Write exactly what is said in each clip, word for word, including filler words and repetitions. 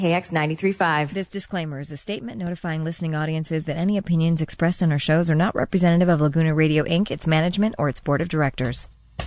K X ninety-three point five. This disclaimer is a statement notifying listening audiences that any opinions expressed on our shows are not representative of Laguna Radio Incorporated, its management, or its board of directors.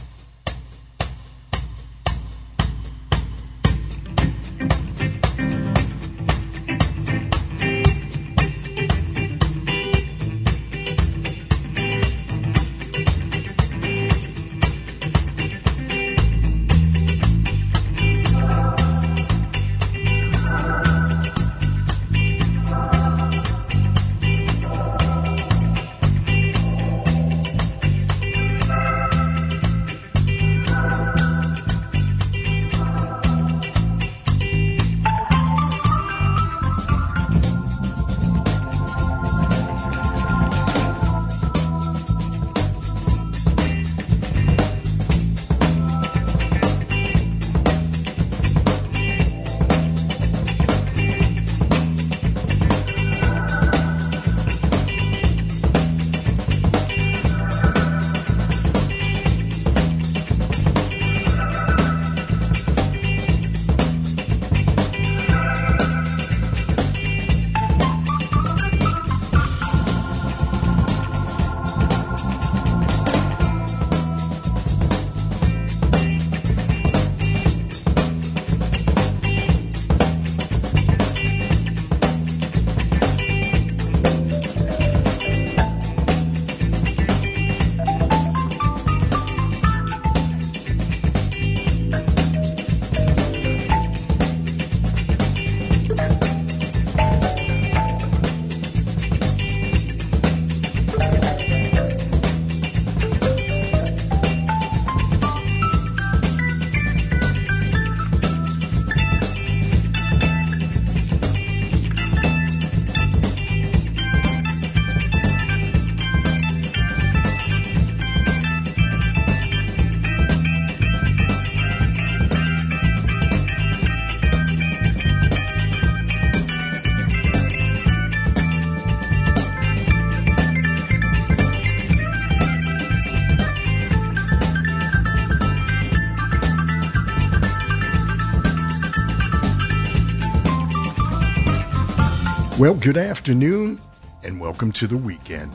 Well, good afternoon, and welcome to the weekend.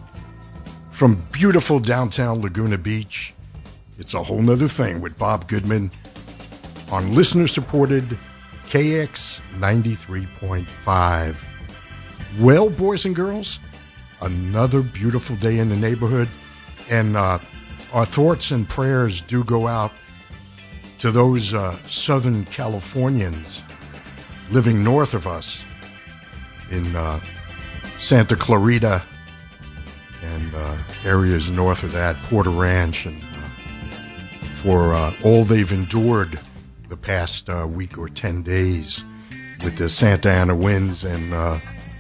From beautiful downtown Laguna Beach, it's A Whole Nother Thing with Bob Goodman on listener-supported K X ninety-three point five. Well, boys and girls, another beautiful day in the neighborhood, and uh, our thoughts and prayers do go out to those uh, Southern Californians living north of us in uh, Santa Clarita and uh, areas north of that, Porter Ranch, and uh, for uh, all they've endured the past uh, week or ten days with the Santa Ana winds and uh,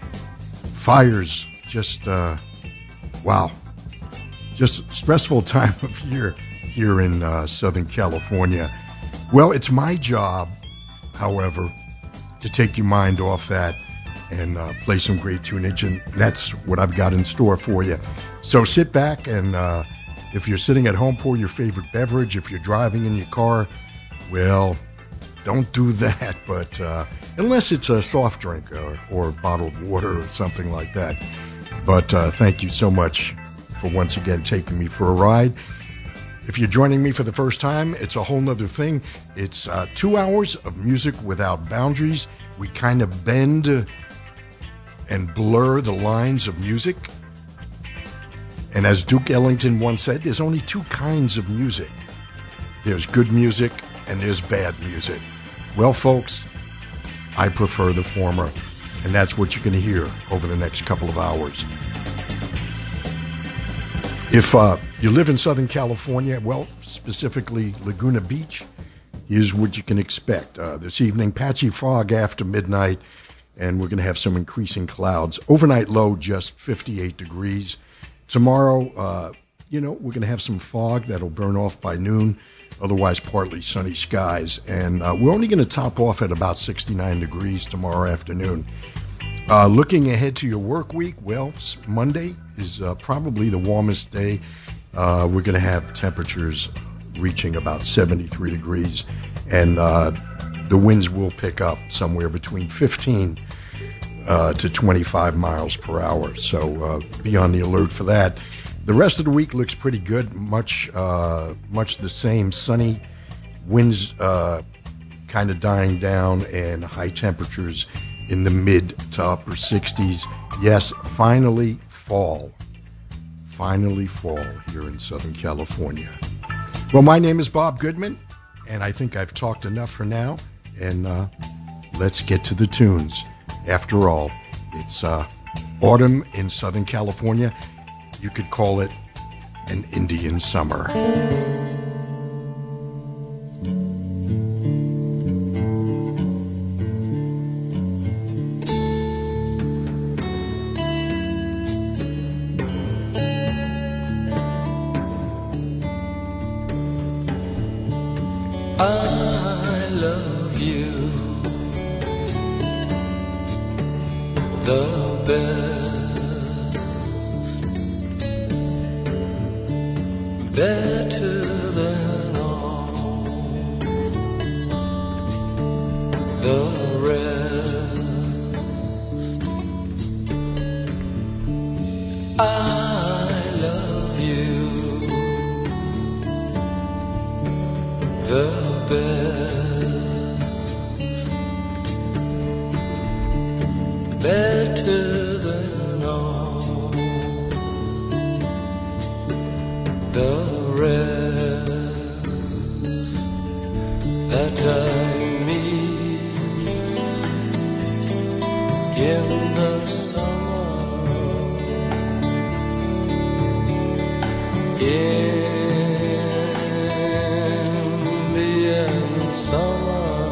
fires. Just, uh, wow, just stressful time of year here in uh, Southern California. Well, it's my job, however, to take your mind off that and uh, play some great tunage, and that's what I've got in store for you. So sit back, and uh, if you're sitting at home, pour your favorite beverage. If you're driving in your car, well, don't do that, but uh, unless it's a soft drink or, or bottled water or something like that. But uh, thank you so much for once again taking me for a ride. If you're joining me for the first time, it's A Whole Nother Thing. It's uh, two hours of music without boundaries. We kind of bend uh, and blur the lines of music. And as Duke Ellington once said, there's only two kinds of music. There's good music and there's bad music. Well, folks, I prefer the former, and that's what you're going to hear over the next couple of hours. If uh, you live in Southern California, well, specifically Laguna Beach, here's what you can expect. Uh, this evening, patchy fog after midnight, and we're going to have some increasing clouds. Overnight low, just fifty-eight degrees. Tomorrow, uh, you know, we're going to have some fog that'll burn off by noon. Otherwise, partly sunny skies. And uh, we're only going to top off at about sixty-nine degrees tomorrow afternoon. Uh, looking ahead to your work week, well, Monday is uh, probably the warmest day. Uh, we're going to have temperatures reaching about seventy-three degrees. And uh, the winds will pick up somewhere between fifteen uh, to twenty-five miles per hour. So uh, be on the alert for that. The rest of the week looks pretty good. Much, uh, much the same. Sunny, winds uh, kind of dying down, and high temperatures in the mid to upper sixties. Yes, finally fall. Finally fall here in Southern California. Well, my name is Bob Goodman, and I think I've talked enough for now. And uh, let's get to the tunes. After all, it's uh, autumn in Southern California. You could call it an Indian summer. I love you the best, better than all the rest. I love you the better than all the rest that I meet in the summer, Indian summer.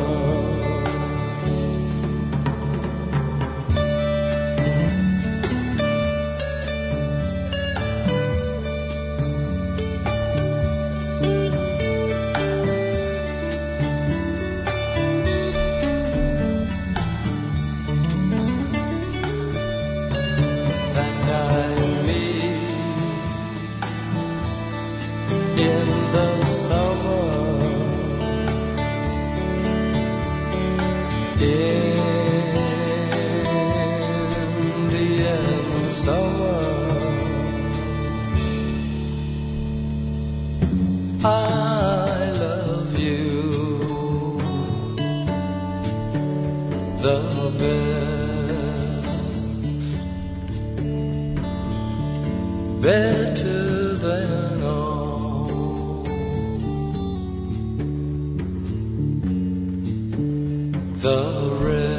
I love you the best, better than all the rest.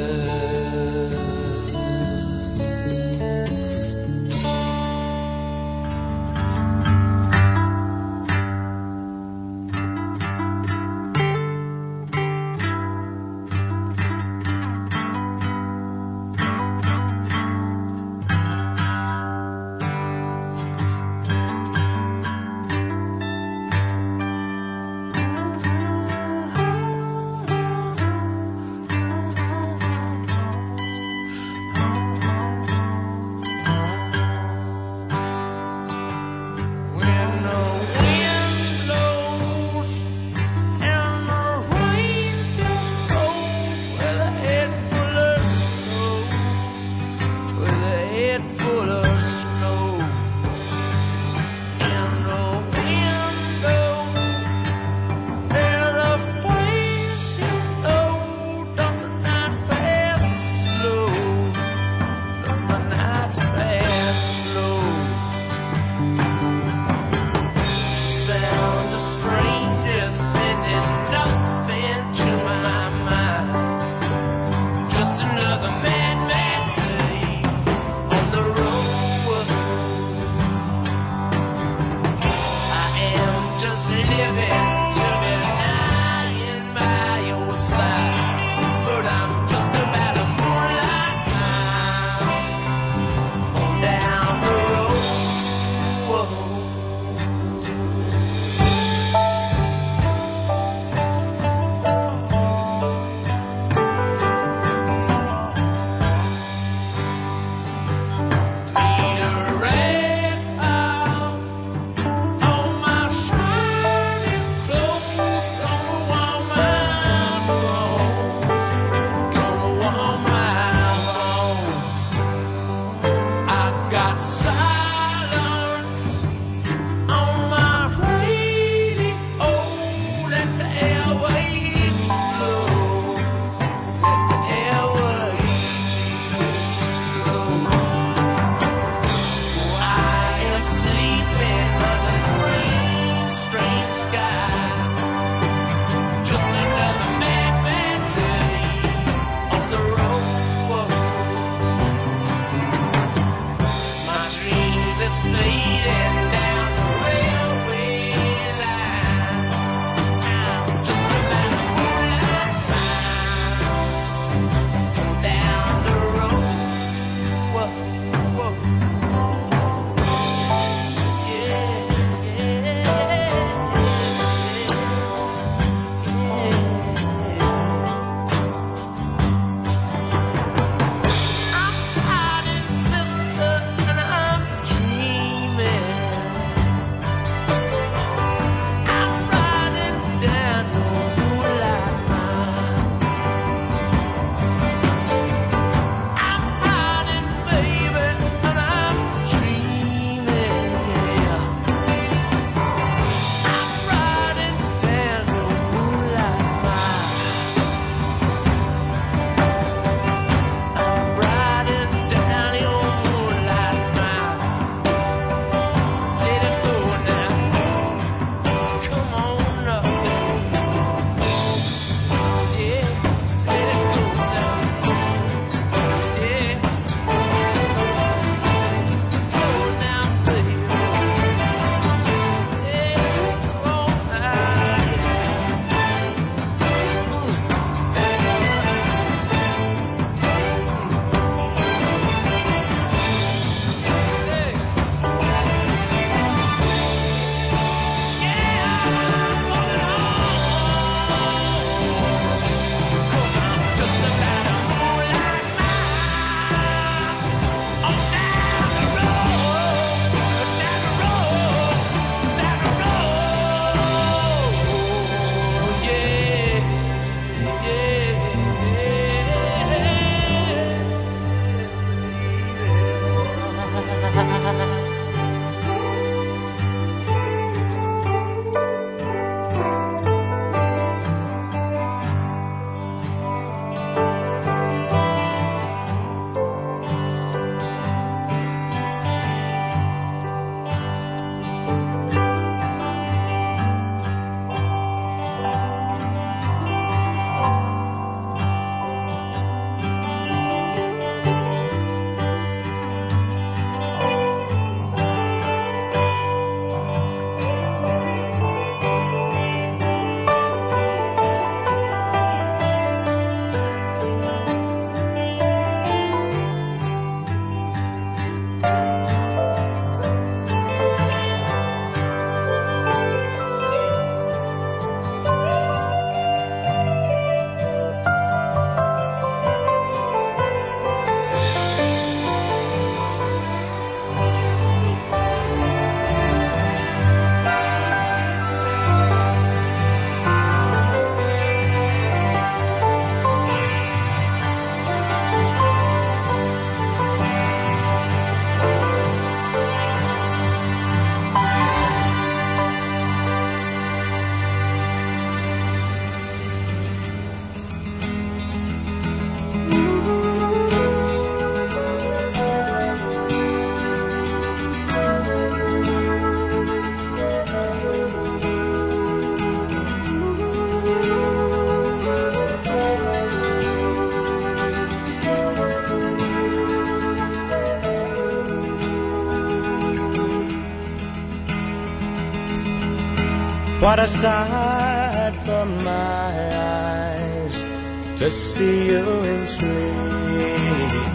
What a sight for my eyes to see you in sleep.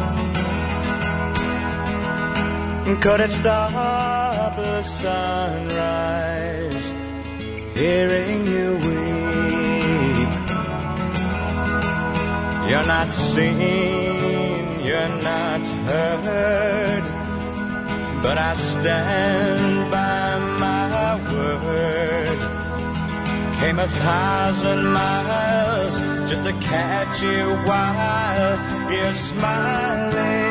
Could it stop the sunrise, hearing you weep? You're not seen, you're not heard, but I stand by my word. Came a thousand miles just to catch you while you're smiling.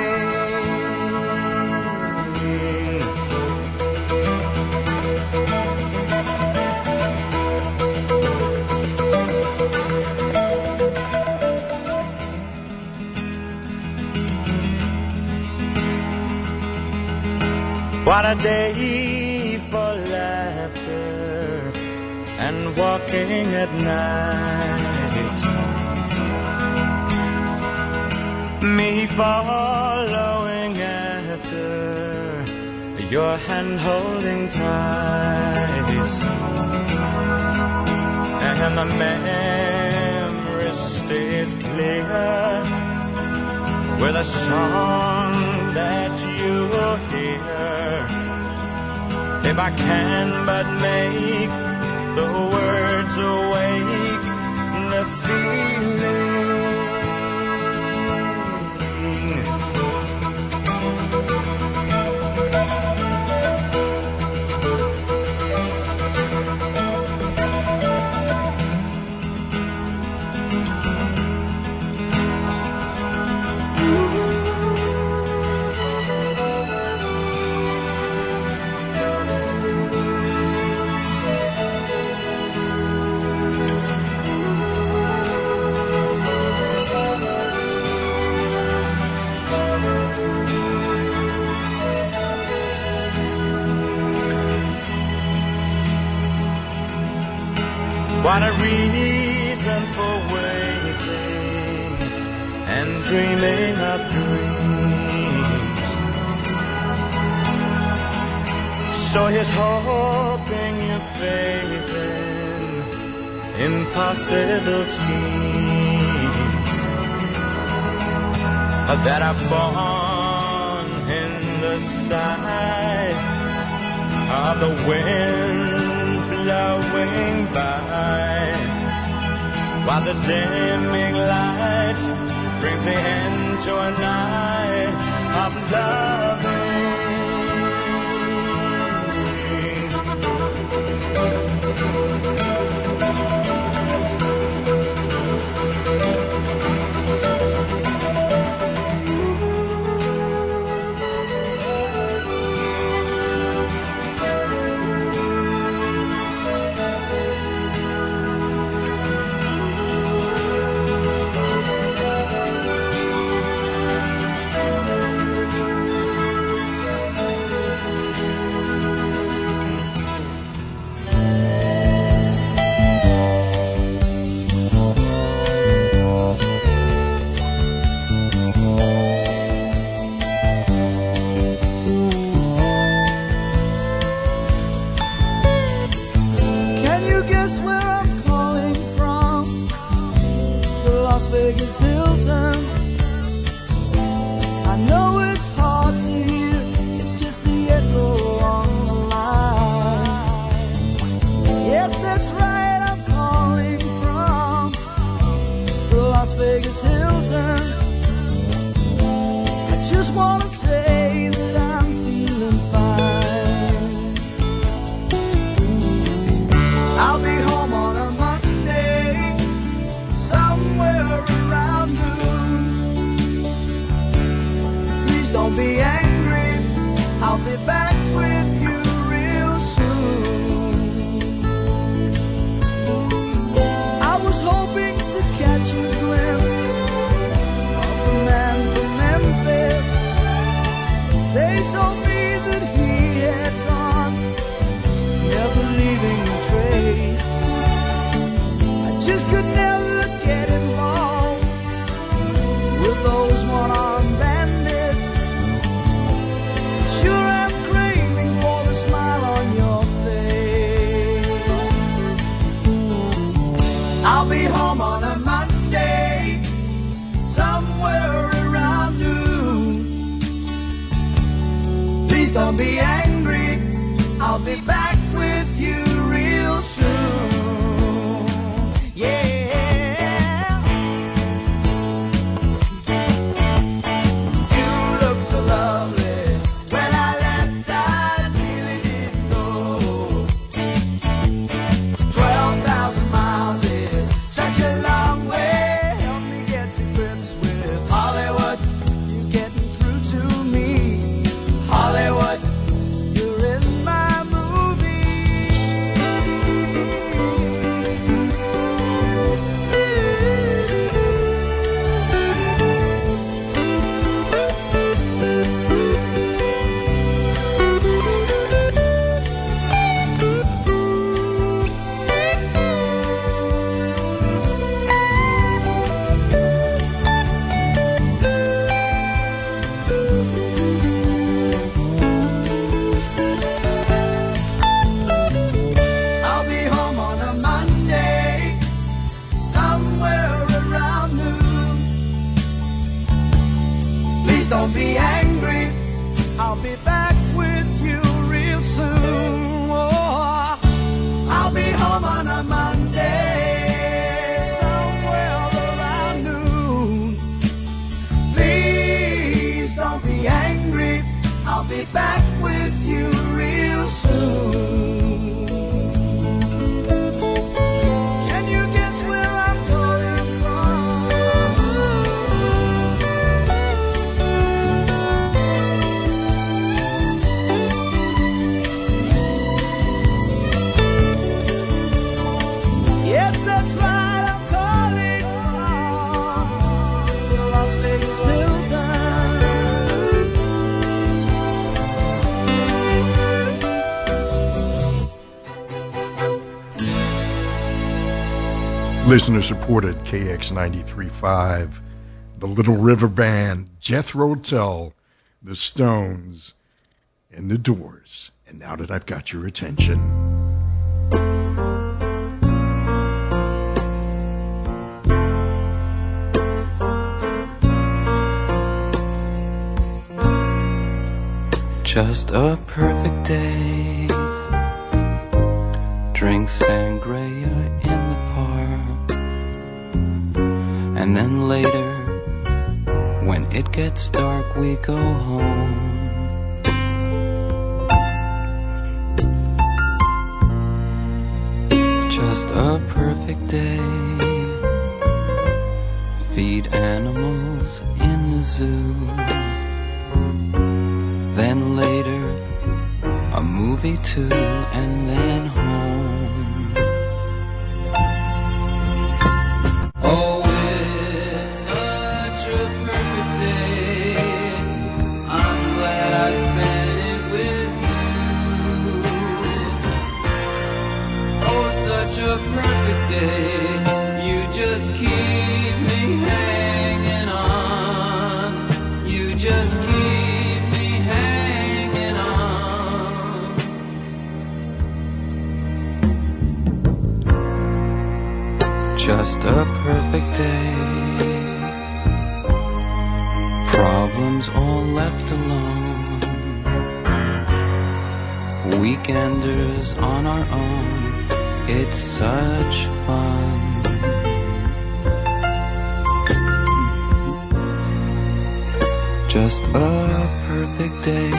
What a day for laughter and walking at night. Me following after, your hand holding tight. And the memory stays clear with a song that you'll hear. If I can but make the words awake the feeling. What a reason for waiting and dreaming of dreams. So here's hoping your faith in impossible schemes that are born in the sight of the wind blowing by, while the dimming light brings the end to a night of loving. Vegas Hilton. I know it's hard to hear, it's just the echo on the line. Yes, that's right, I'm calling from the Las Vegas Hilton. I just want to say that I'm feeling fine. I'll be home on a Monday, somewhere around noon. Please don't be angry, I'll be back with you real soon. I was hoping to catch a glimpse of the man from Memphis. They told me that he had gone, never leaving a trace. I just could never get involved with those one-armed bandits. Sure, I'm craving for the smile on your face. don't be angry, I'll be back with you real soon. Yeah. You look so lovely. When I left, I really didn't know. Twelve thousand miles is such a long way. Help me get to grips with Hollywood. You're getting through to me, Hollywood. You're in my movie. I'll be home on a Monday, somewhere around noon. Please don't be angry, I'll be back with you real soon. Oh, I'll be home on a Monday, somewhere around noon. Please don't be angry, I'll be back with you real soon. Can you guess where I'm calling from? Yes, that's right, I'm calling from the Las Vegas Hilton. Listener supported K X ninety-three point five, the Little River Band, Jethro Tull, the Stones, and the Doors. And now that I've got your attention, Just a perfect day. Drink sangria in the park. And then later, when it gets dark, we go home. Just a perfect day. Feed animals in the zoo. Then later, a movie too, and then home. Oh, it's such a perfect day. I'm glad I spent it with you. Oh, such a perfect day. You just keep me hanging on. You just keep just a perfect day. Problems all left alone. Weekenders on our own. It's such fun. Just a perfect day.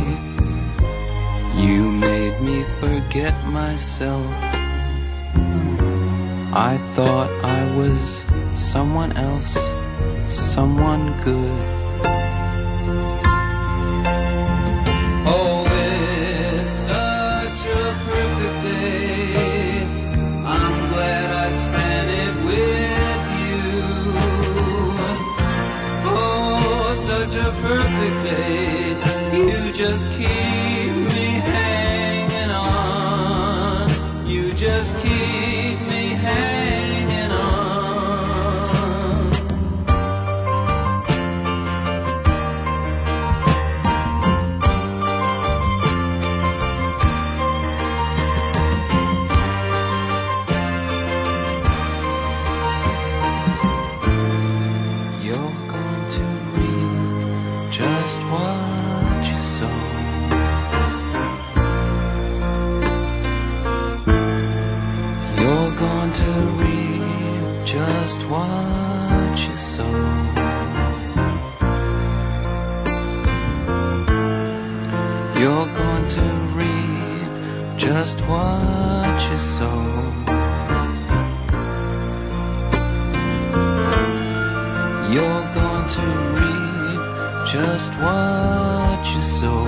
You made me forget myself. I thought I was someone else, someone good. Oh, it's such a perfect day. I'm glad I spent it with you. Oh, such a perfect day. You just keep me hanging on. You just keep me hanging on. You're going to read just what you saw. You're going to reap just what you sow. You're going to reap just what you sow.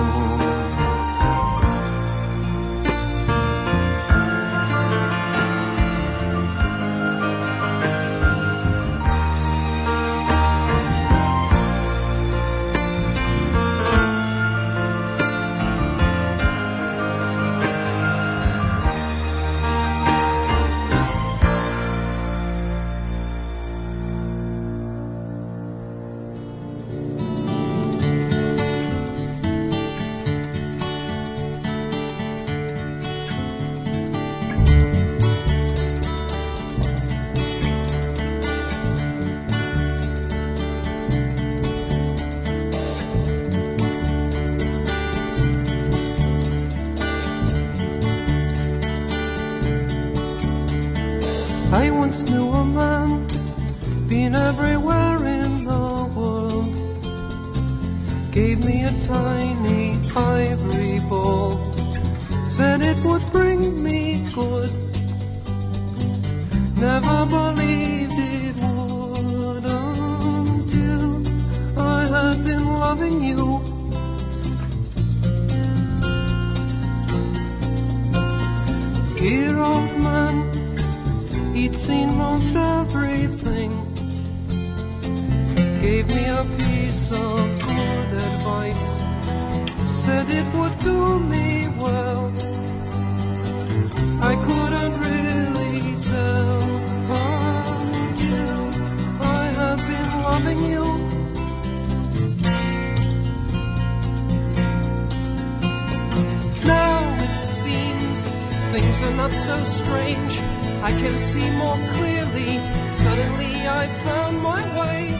I once knew a man, been everywhere in the world, gave me a tiny ivory ball, said it would bring me good, never believed it would until I had been loving you. Dear old man, he'd seen most everything, gave me a piece of good advice, said it would do me well. I couldn't really tell until I had been loving you. Now it seems things are not so strange, I can see more clearly. Suddenly I found my way.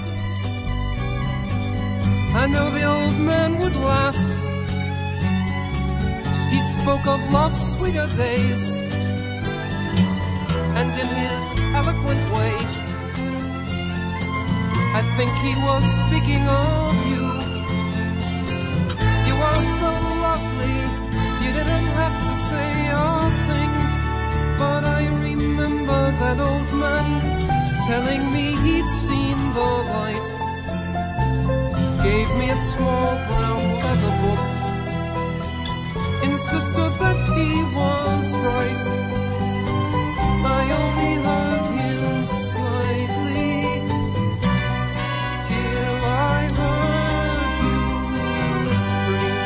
I know the old man would laugh. He spoke of love's sweeter days, and in his eloquent way, I think he was speaking of you. You are so lovely, you didn't have to say a thing, but I remember that old man telling me he'd seen the light. Gave me a small brown leather book, insisted that he was right. I only heard him slightly till I heard you whispering,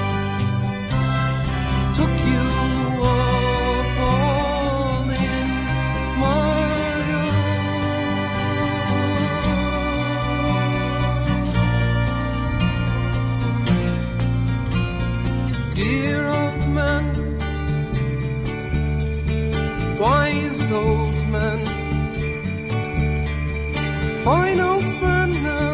took you up all in my arms. Dear old man, wise old man, fine old man now.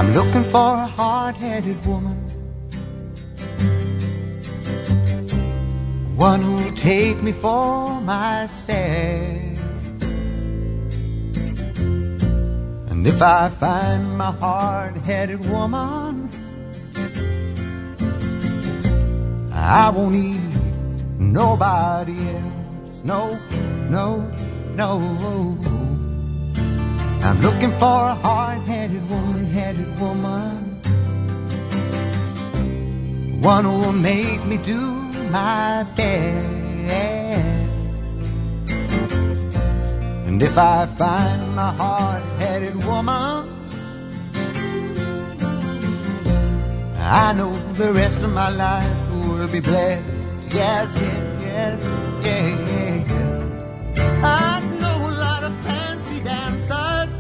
I'm looking for a hard-headed woman, one who'll take me for myself. And if I find my hard-headed woman, I won't need nobody else. No, no, no. I'm looking for a hard-headed woman, headed woman, one who will make me do my best. And if I find my hard-headed woman, I know the rest of my life will be blessed. Yes, yes, yes. I know a lot of fancy dancers,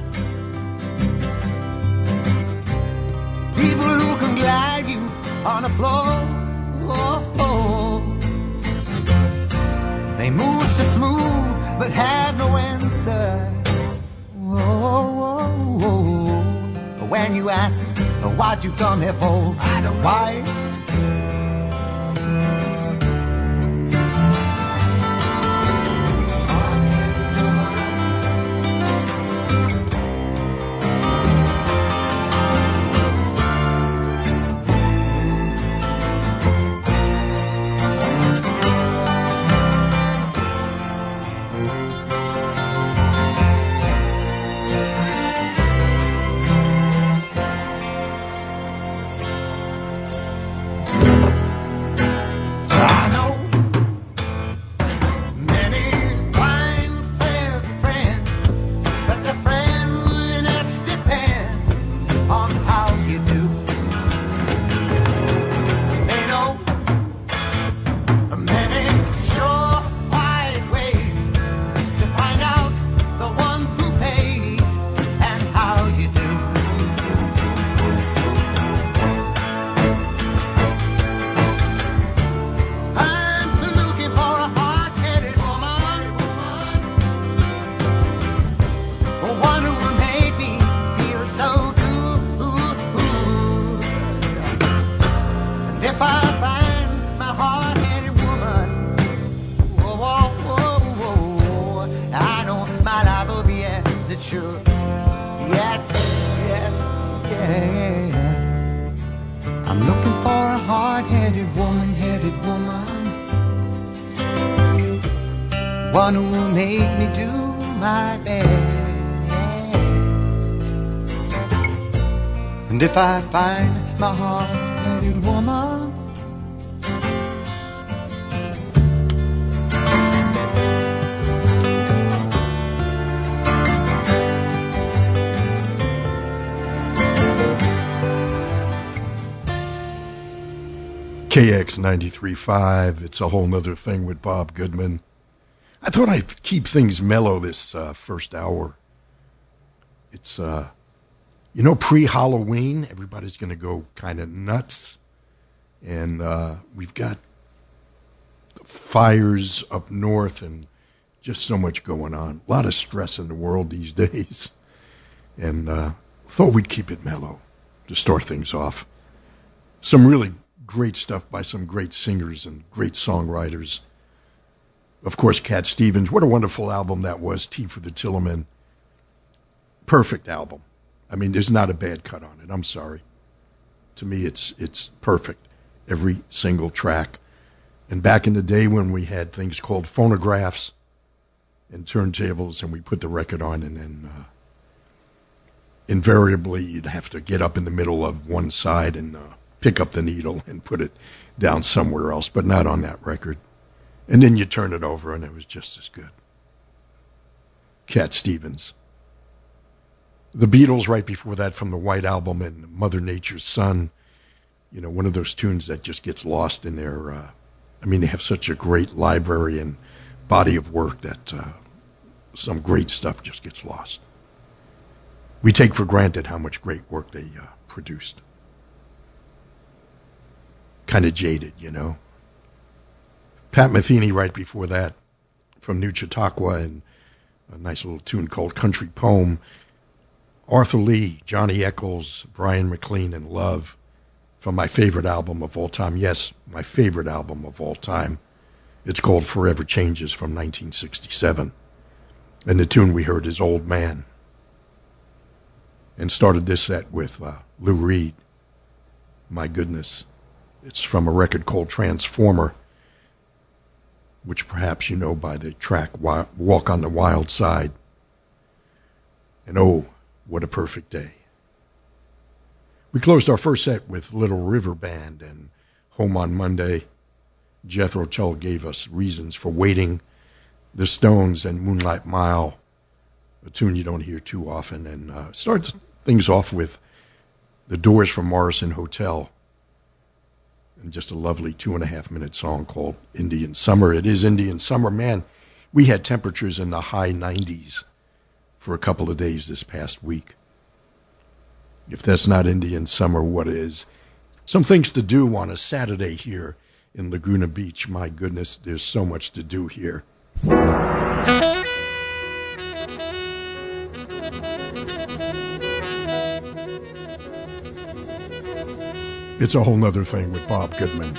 people who can glide you on the floor. Oh, oh. They move so smooth but have no answers. Oh, oh, oh. When you ask what you come here for, I don't know why. One who will make me do my best. And if I find my hard-headed woman, K X ninety-three point five, It's a Whole Nother Thing with Bob Goodman. I thought I'd keep things mellow this uh, first hour. It's, uh, you know, pre-Halloween, everybody's going to go kind of nuts. And uh, we've got fires up north and just so much going on. A lot of stress in the world these days. And uh, thought we'd keep it mellow to start things off. Some really great stuff by some great singers and great songwriters. Of course, Cat Stevens. What a wonderful album that was, Tea for the Tilleman. Perfect album. I mean, there's not a bad cut on it. I'm sorry. To me, it's it's perfect. Every single track. And back in the day when we had things called phonographs and turntables, and we put the record on, and then uh, invariably you'd have to get up in the middle of one side and uh, pick up the needle and put it down somewhere else, but not on that record. And then you turn it over, and it was just as good. Cat Stevens. The Beatles right before that from the White Album and Mother Nature's Son. You know, one of those tunes that just gets lost in their... Uh, I mean, they have such a great library and body of work that uh, some great stuff just gets lost. We take for granted how much great work they uh, produced. Kind of jaded, you know. Pat Metheny right before that from New Chautauqua, and a nice little tune called Country Poem. Arthur Lee, Johnny Eccles, Brian McLean, and Love from my favorite album of all time. Yes, my favorite album of all time. It's called Forever Changes from nineteen sixty-seven. And the tune we heard is Old Man. And started this set with uh, Lou Reed. My goodness. It's from a record called Transformer, which perhaps you know by the track Walk on the Wild Side. And oh, what a perfect day. We closed our first set with Little River Band and Home on Monday. Jethro Tull gave us Reasons for Waiting, The Stones, and Moonlight Mile, a tune you don't hear too often. And uh, started things off with The Doors from Morrison Hotel, and just a lovely two and a half minute song called Indian Summer. It is Indian Summer. Man, we had temperatures in the high nineties for a couple of days this past week. If that's not Indian Summer, what is? Some things to do on a Saturday here in Laguna Beach. My goodness, there's so much to do here. It's a whole nother thing with Bob Goodman.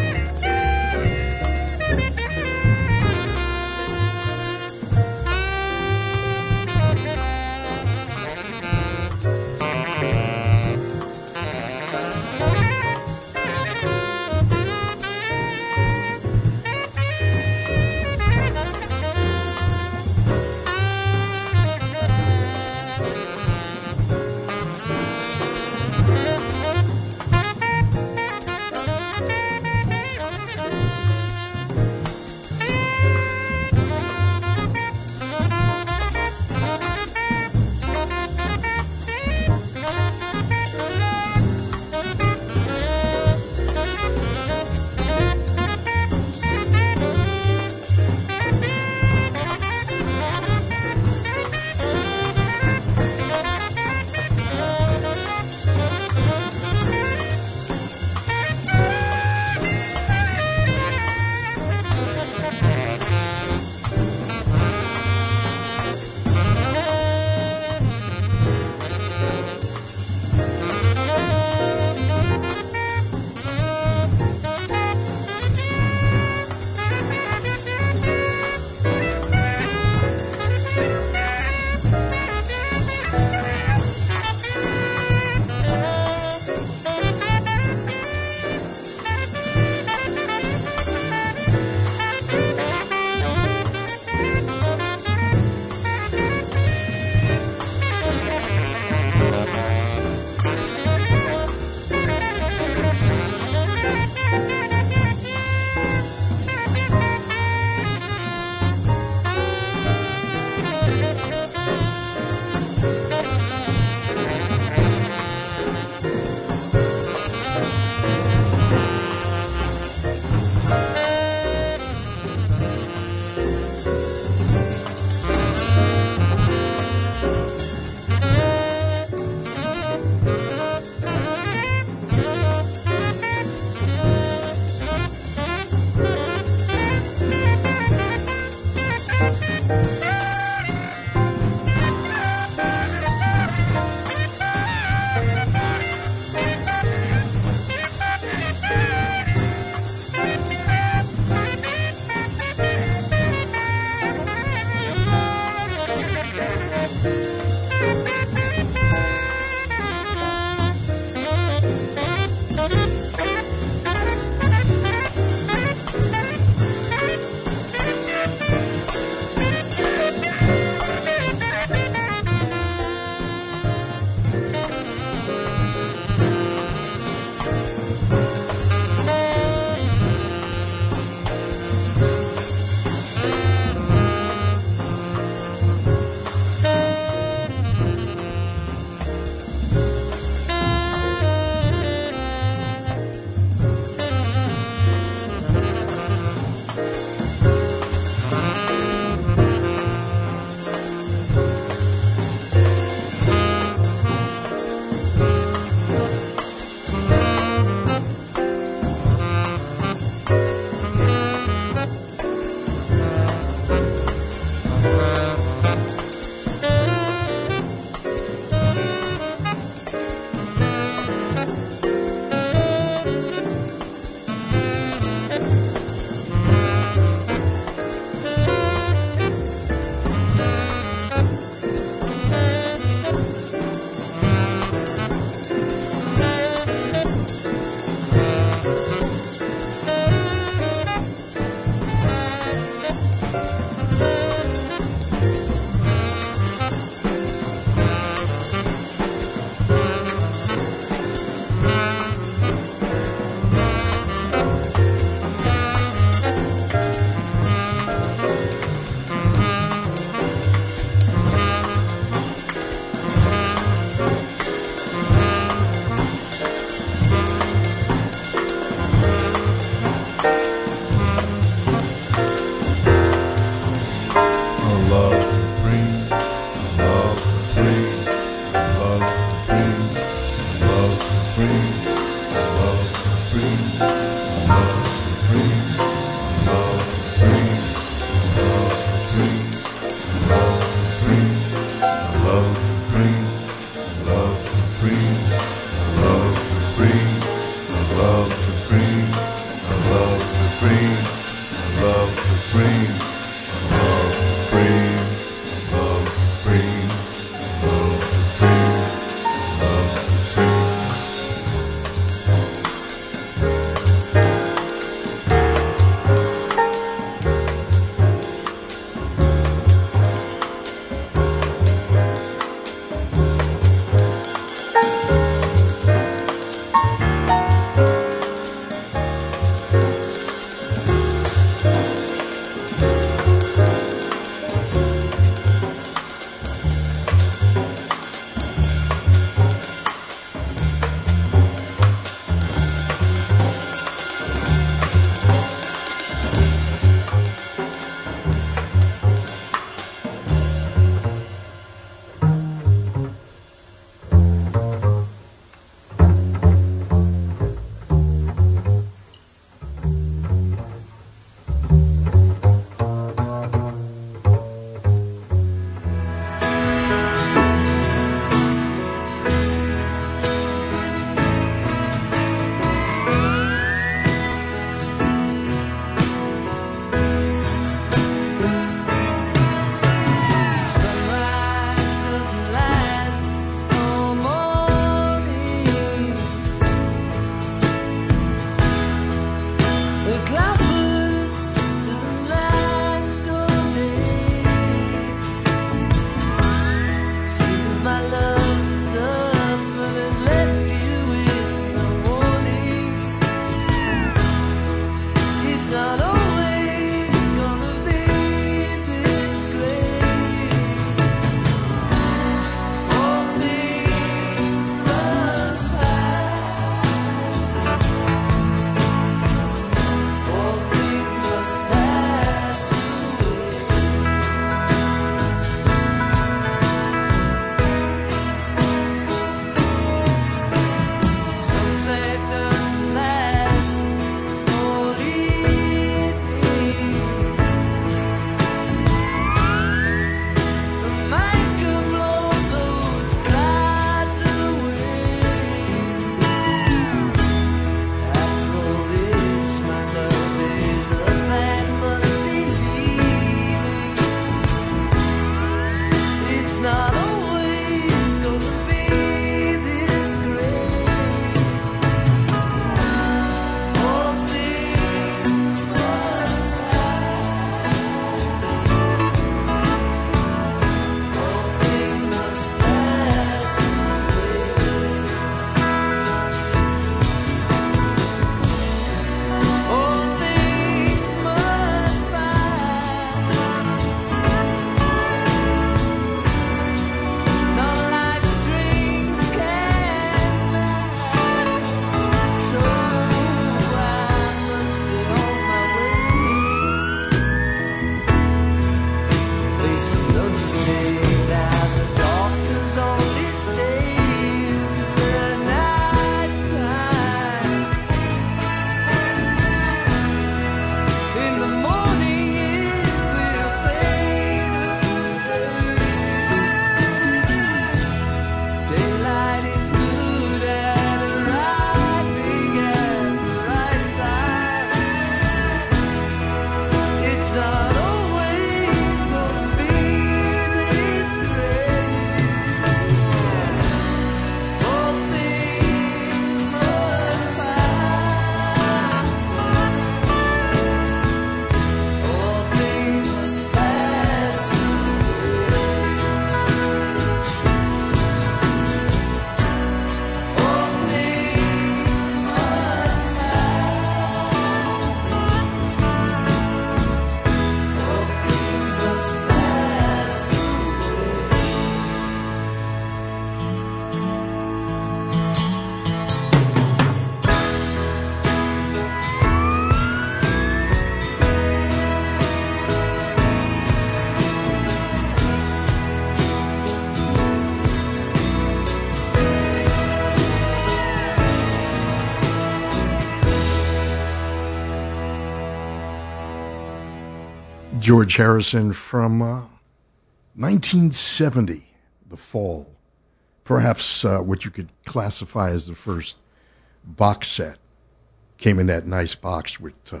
George Harrison from uh, nineteen seventy, The Fall. Perhaps uh, what you could classify as the first box set. Came in that nice box with uh,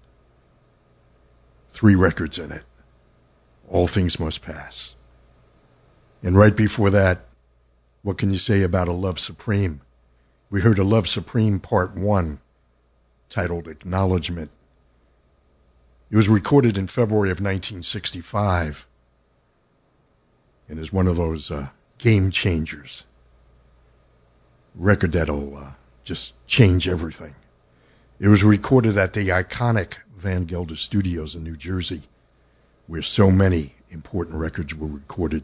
three records in it. All Things Must Pass. And right before that, what can you say about A Love Supreme? We heard A Love Supreme Part one, titled Acknowledgement. It was recorded in February of nineteen sixty-five and is one of those uh, game changers. Record that'll uh, just change everything. It was recorded at the iconic Van Gelder Studios in New Jersey, where so many important records were recorded.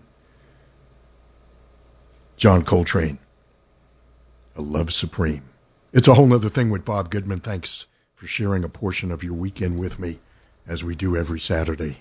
John Coltrane, A Love Supreme. It's a whole nother thing with Bob Goodman. Thanks for sharing a portion of your weekend with me, as we do every Saturday.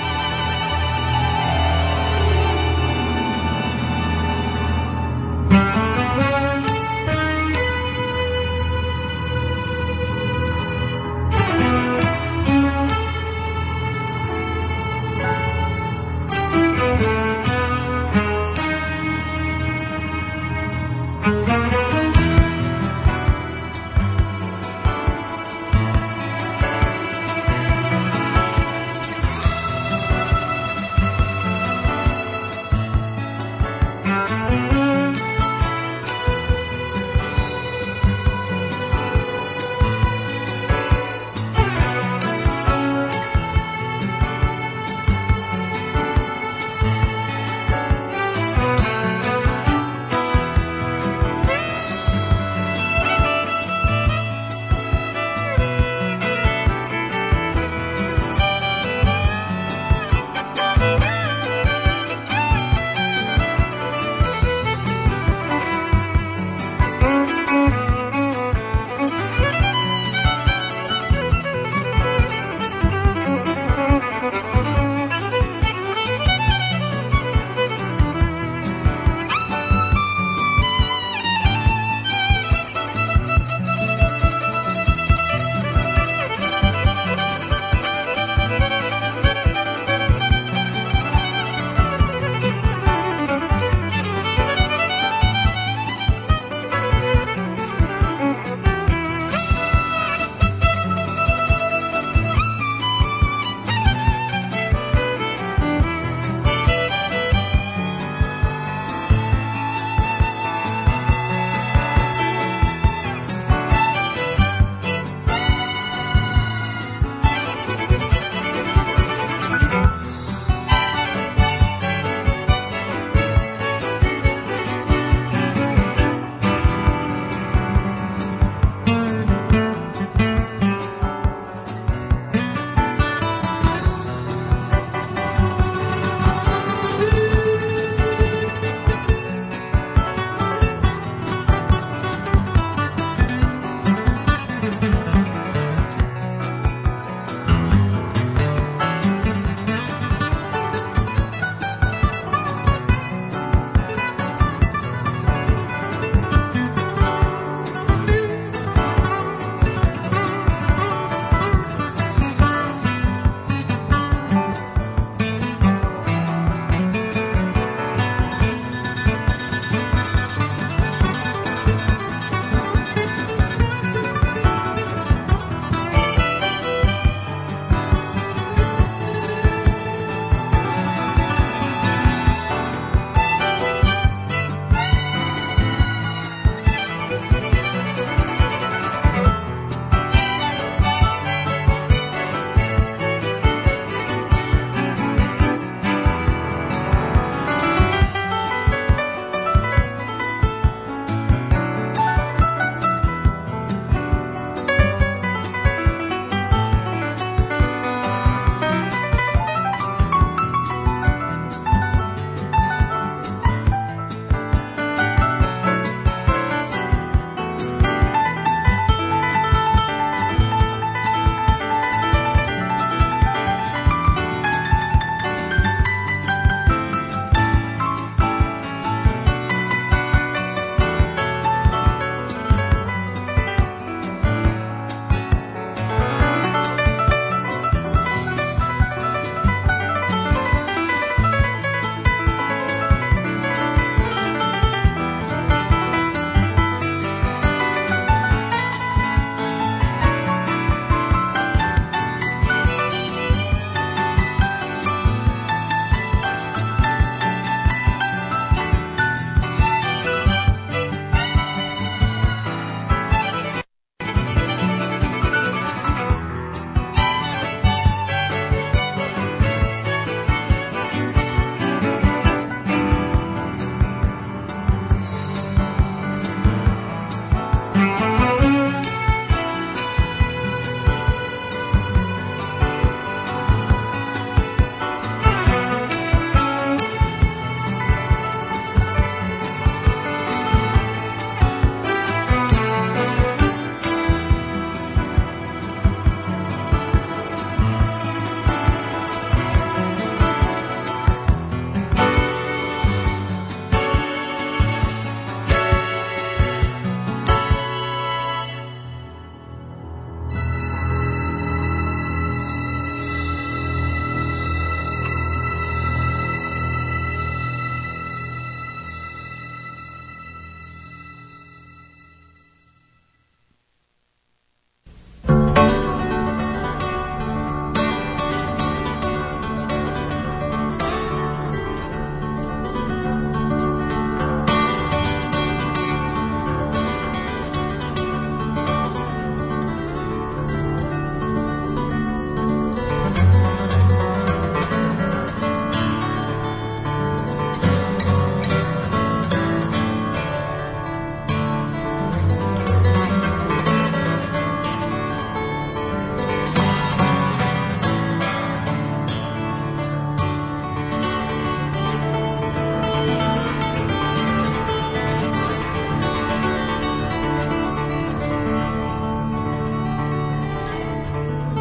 Thank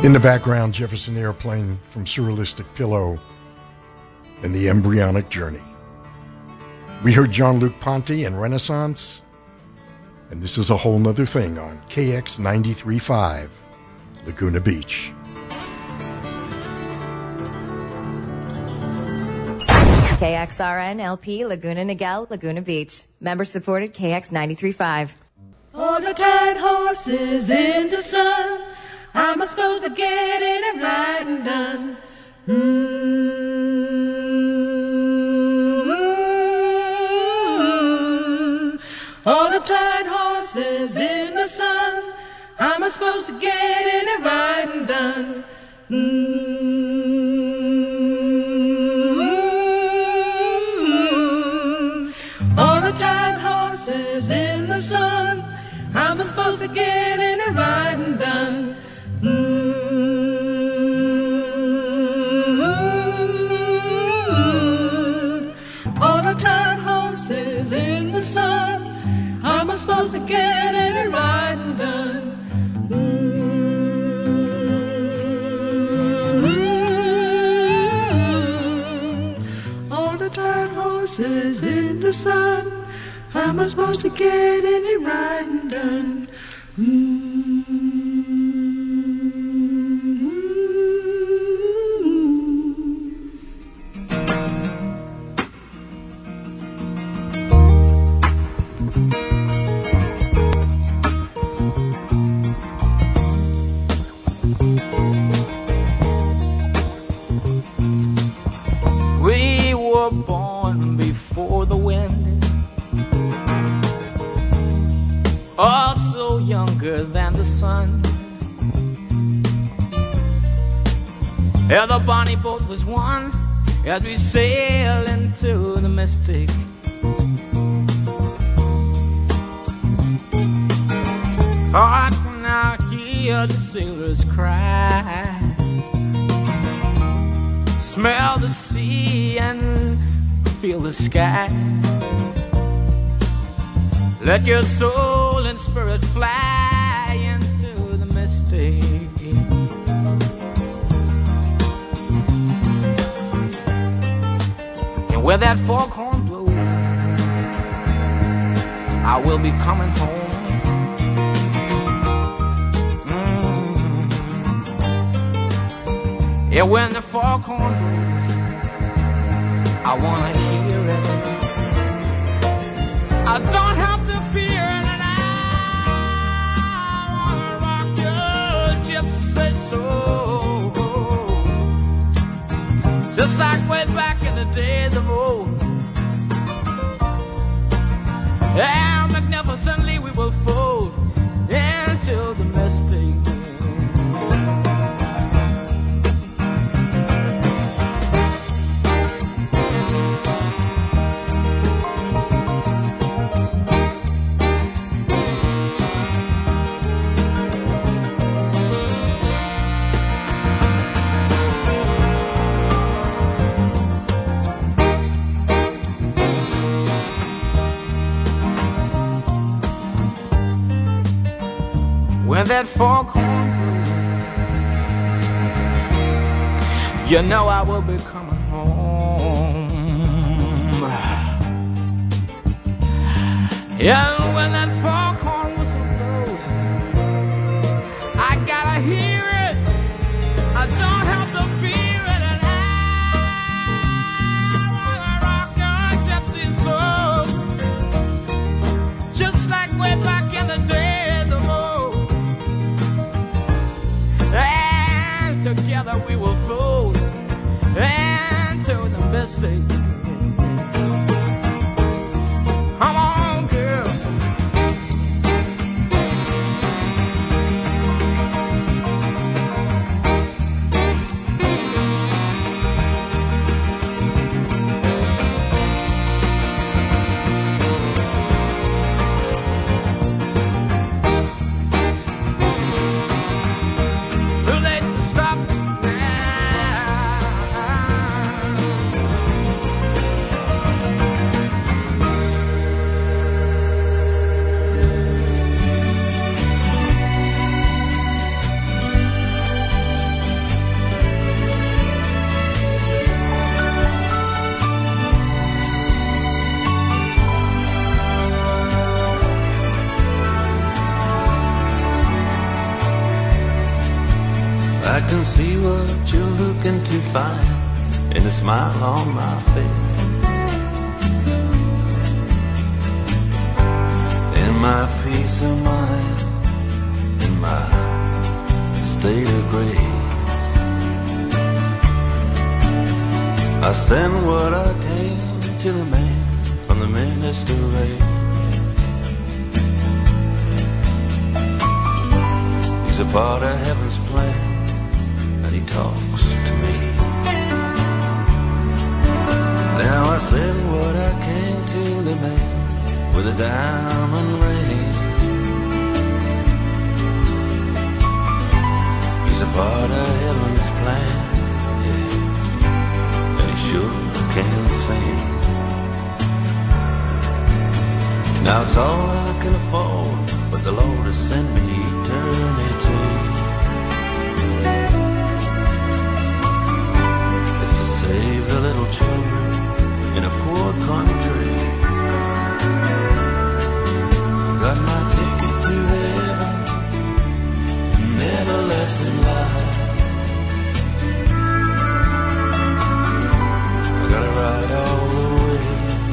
In the background, Jefferson Airplane from Surrealistic Pillow and The Embryonic Journey. We heard Jean-Luc Ponty and Renaissance, and this is A Whole Nother Thing on K X ninety-three point five, Laguna Beach. K X R N L P, Laguna Niguel, Laguna Beach. Member supported K X ninety-three point five. On the tired horses in the sun, how am I supposed to get in and ride and done? Mm-hmm. All the tired horses in the sun, how am I supposed to get in and ride and done? Mm-hmm. All the tired horses in the sun, how am I supposed to get in and ride and done? Mm-hmm. All the tired horses in the sun, how am I supposed to get in and ride and done? Mm-hmm. All the tired horses in the sun, how am I supposed to get any riding done? Mm-hmm. We were born before the wind, also younger than the sun. Yeah, the bonnie boat was one as we sail into the mystic. Oh, I can now hear the sailors cry, smell the sea and feel the sky. Let your soul and spirit fly into the mystic. And where that foghorn blows, I will be coming home. Mm. Yeah, when the foghorn blows, I wanna hear it. I don't have to fear it, and I wanna rock your gypsy soul, just like way back in the days of old. How magnificently we will fold into the mystic. When that foghorn blows, you know I will be coming home. Yeah, when that foghorn whistle blows, I gotta hear it. I don't have to fear it, and I wanna rock your gypsy soul, just like way back in the days of old. Together we will fold into the mystic. Come on, girl. smile on my face. In my peace of mind, in my state of grace, I send what I came to the man from the minister race. He's a part of heaven's plan, and he talks to me. Now I send what I came to the man with a diamond ring. He's a part of heaven's plan, yeah, and he sure can sing. Now it's all I can afford, but the Lord has sent me eternity. It's to save the little children in a poor country. Got my ticket to heaven, an everlasting life. I gotta ride all the way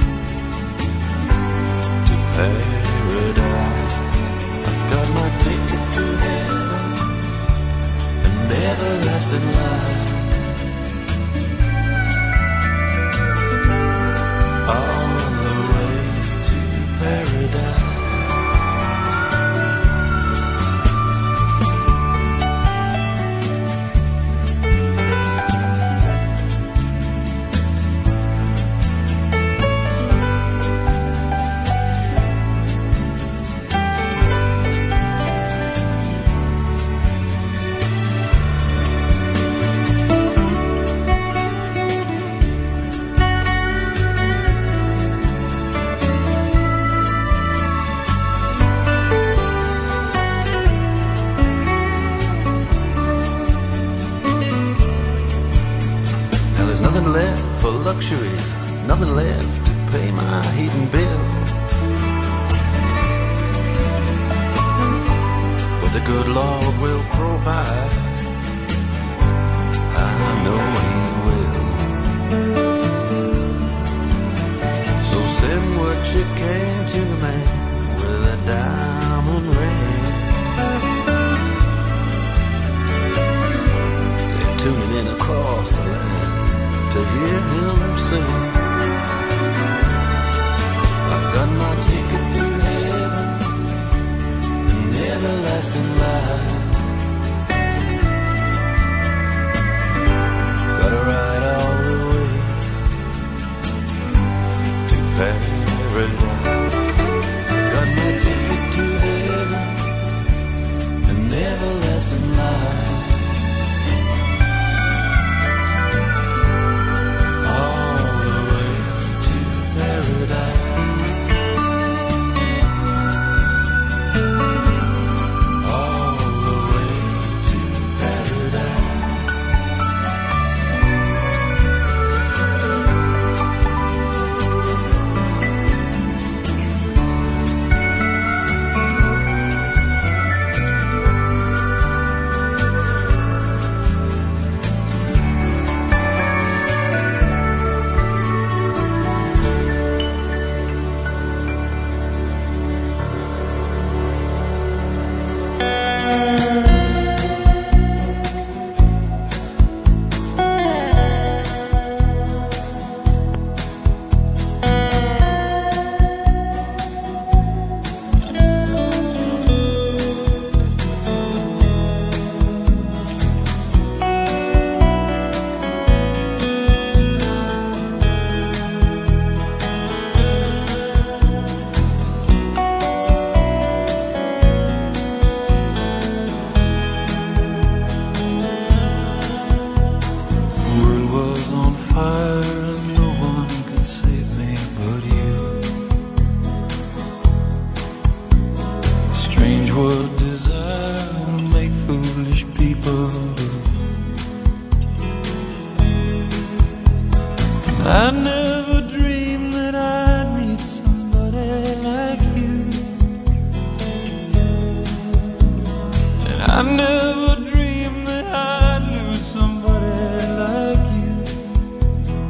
to paradise. I got my ticket to heaven, an everlasting life. All the way to paradise. Luxuries, nothing left to pay my heating bill. But the good Lord will provide, I know He will. So send what you came to the man with a diamond ring. They're tuning in across the land to hear him sing. I got my ticket to heaven, an everlasting life. Gotta ride all the way to paradise. Got my ticket to heaven, an everlasting life. I never dreamed that I'd meet somebody like you, and I never dreamed that I'd lose somebody like you.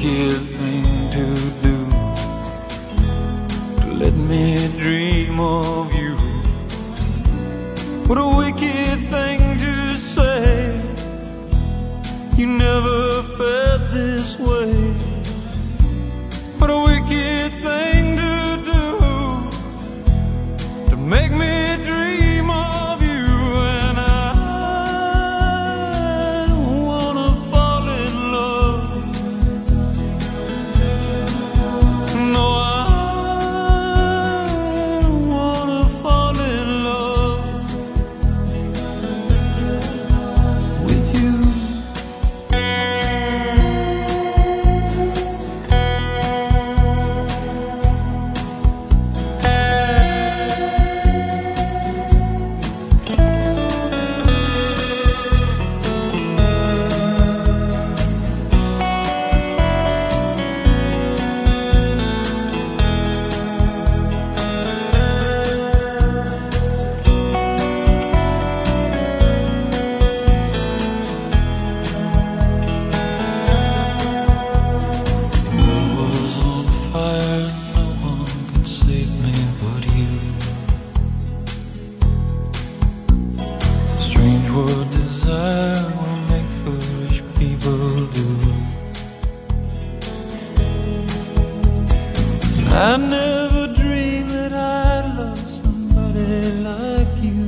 wicked thing to do, to let me dream of you. What a wicked thing to say, you never felt this way. What a wicked thing to do, to make me dream of you. And I don't wanna fall in love. No, I don't wanna fall in love with you. I never dreamed that I'd love somebody like you.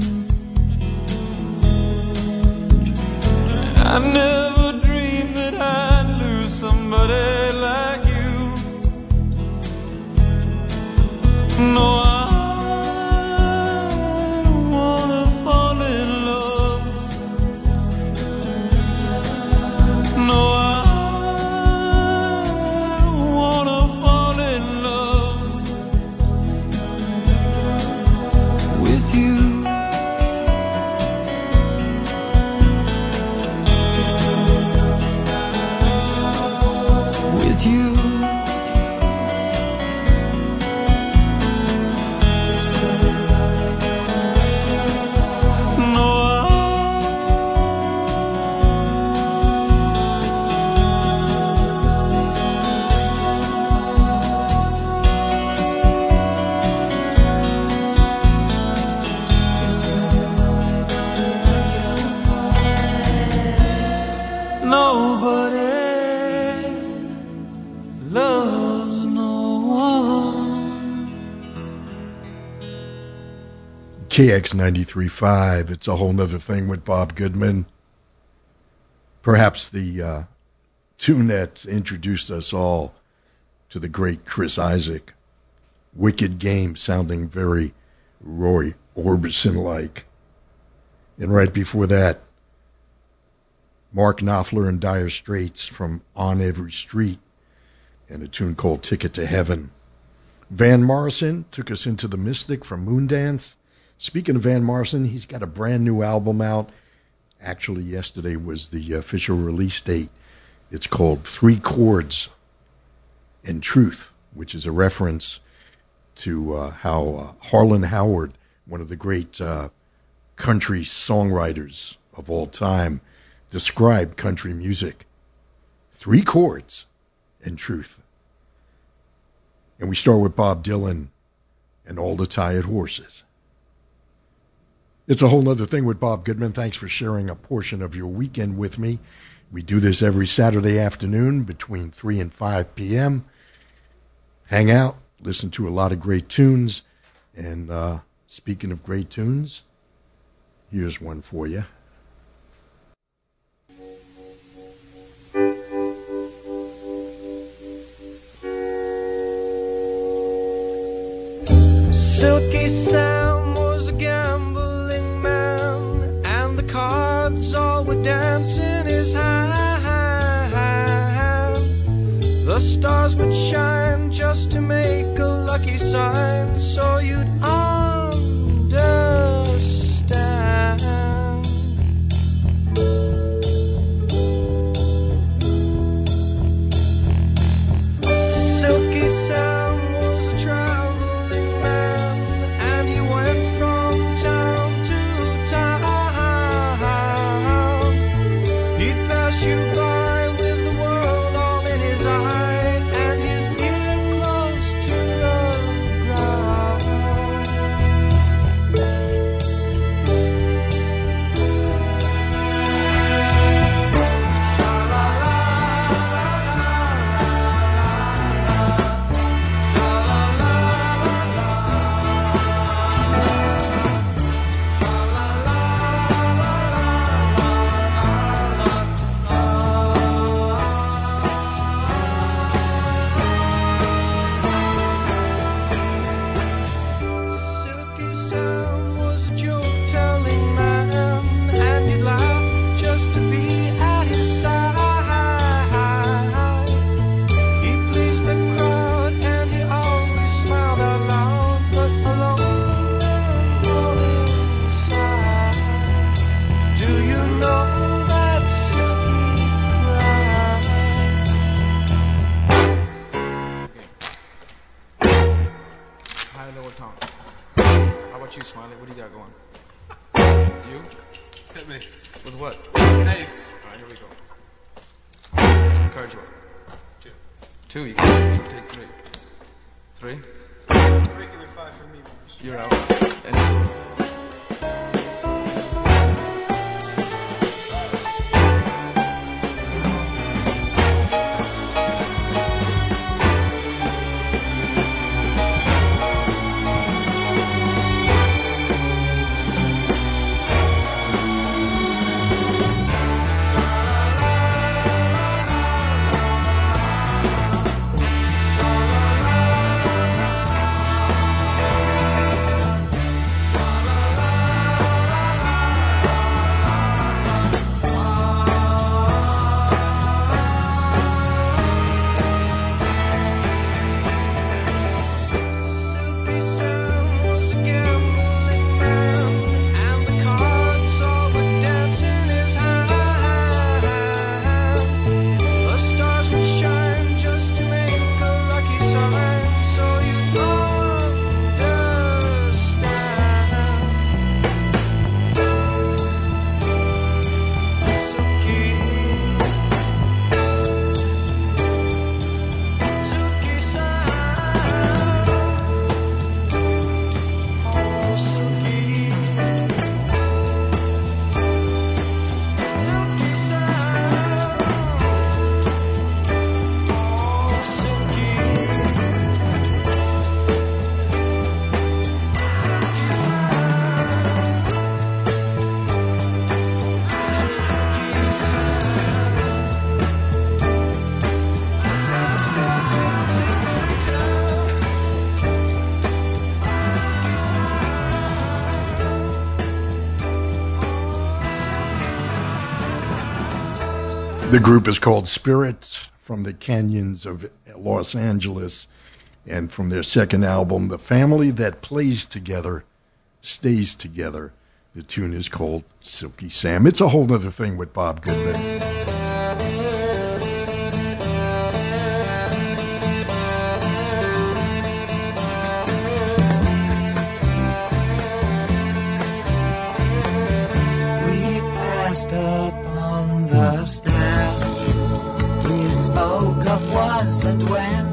I never dreamed that I'd lose somebody like you. No, I don't wanna fall in love. No, I K X ninety-three point five, It's a Whole Nother Thing with Bob Goodman. Perhaps the uh, tune that introduced us all to the great Chris Isaak. Wicked Game, sounding very Roy Orbison-like. And right before that, Mark Knopfler and Dire Straits from On Every Street, and a tune called Ticket to Heaven. Van Morrison took us into The Mystic from Moondance. Speaking of Van Morrison, he's got a brand new album out. Actually, yesterday was the official release date. It's called Three Chords and Truth, which is a reference to uh, how uh, Harlan Howard, one of the great uh, country songwriters of all time, described country music. Three chords and truth. And we start with Bob Dylan and All the Tired Horses. It's a Whole Nother Thing with Bob Goodman. Thanks for sharing a portion of your weekend with me. We do this every Saturday afternoon between three and five p.m. Hang out, listen to a lot of great tunes. And uh, speaking of great tunes, here's one for you. Silky Sam was a gambling man, and the cards all were dancing his hand. The stars would shine just to make a lucky sign, so you'd understand. Silky Sam was a traveling man, and he went from town to town. He'd pass you by with the world all in his eyes. about you, Smiley? What do you got going? You? Hit me. With what? Ace. All right, here we go. How many cards you want? Two. Two, you can take three. Three? Regular five for me, boys. You're out. And The group is called Spirit, from the canyons of Los Angeles, and from their second album, The Family That Plays Together Stays Together. The tune is called Silky Sam. It's a whole other thing with Bob Goodman. Was and when,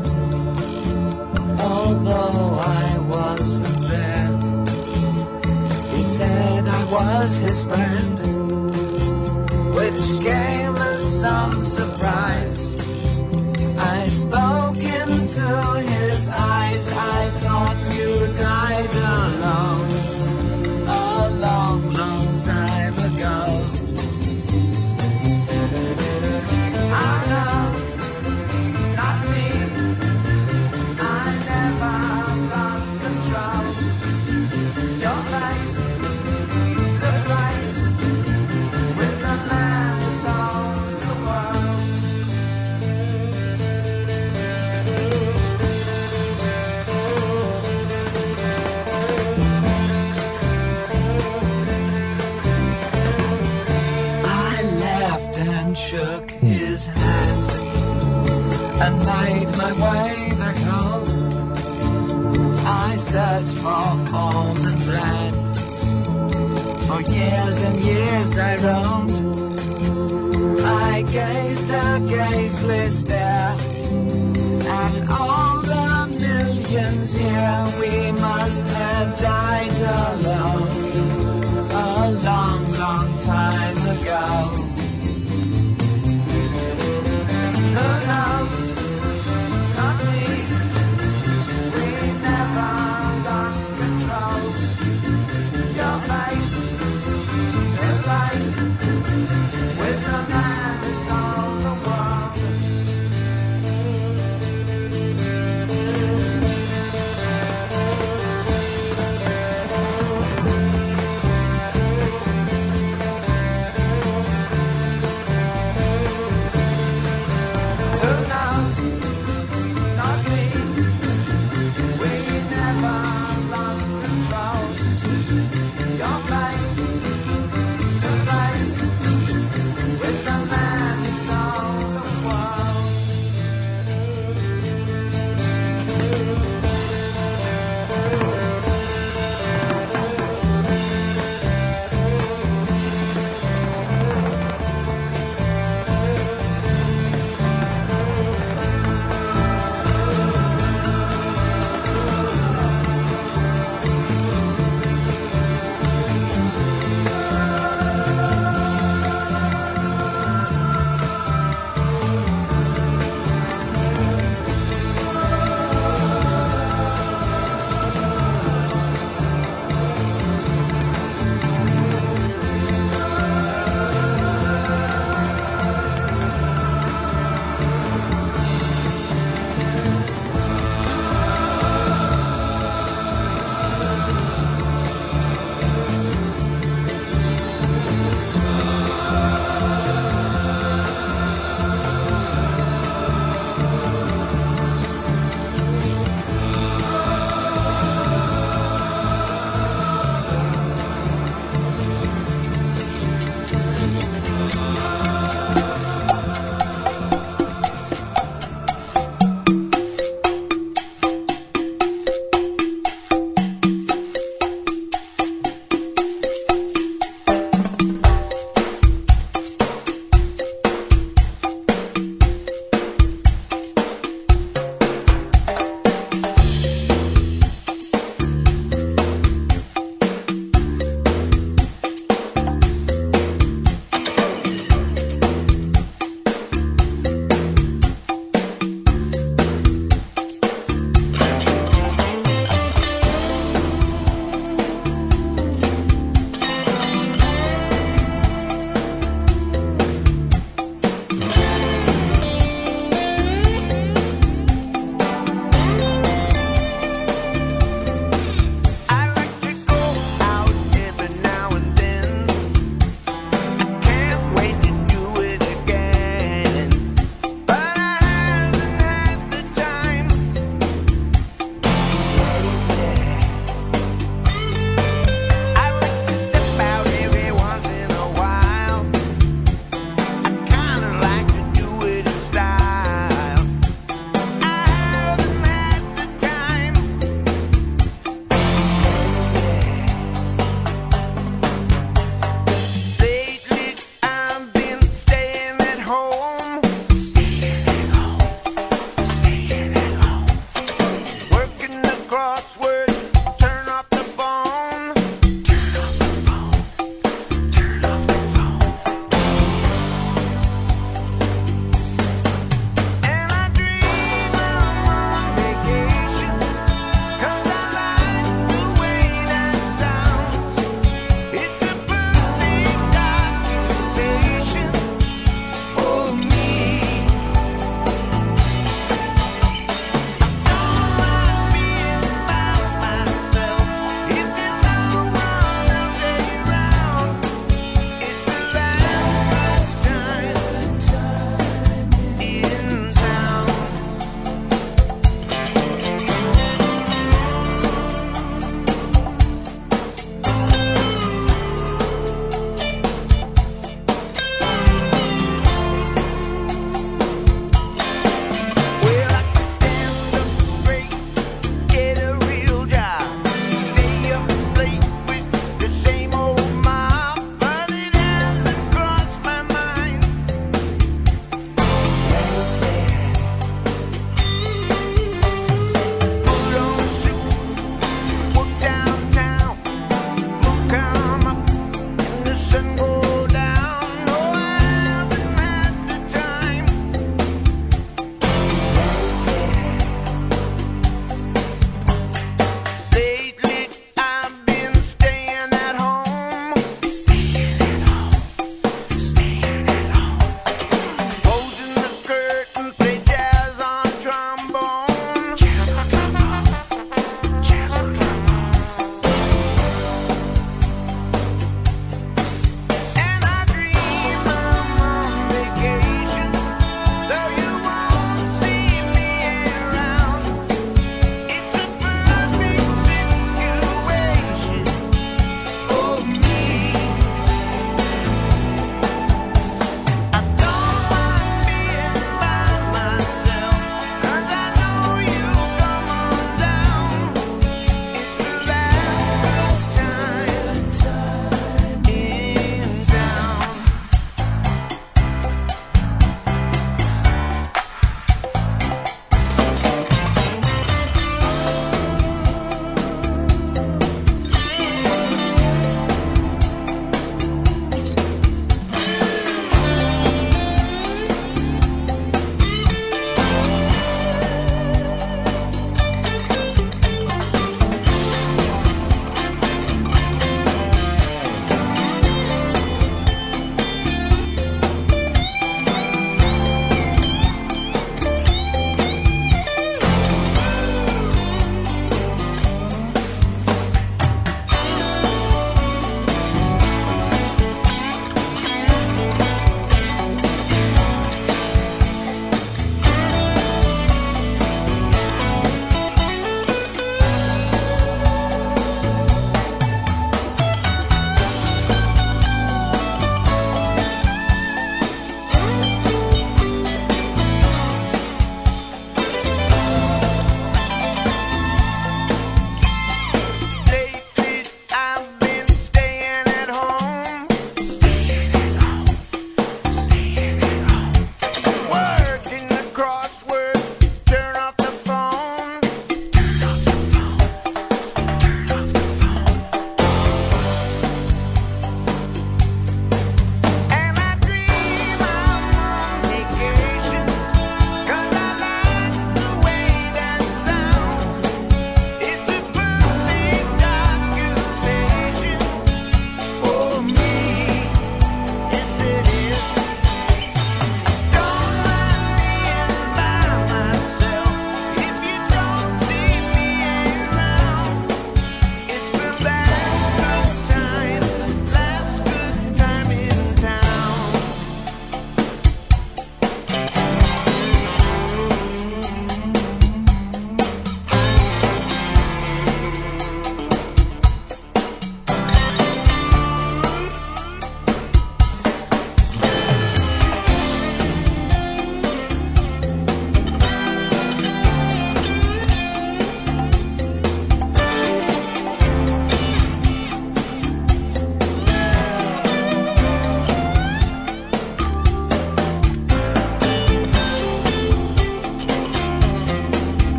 although I wasn't there, he said I was his friend, which came as some surprise. I spoke into his eyes, I thought you died alone, a long, long time ago. I know. Shook his hand and made my way back home. I searched for home and land. For years and years I roamed. I gazed a gazeless stare at all the millions here. We must have died alone a long, long time ago. Who knows? Not me. We never lost control. Your face to face with the man who sold the world.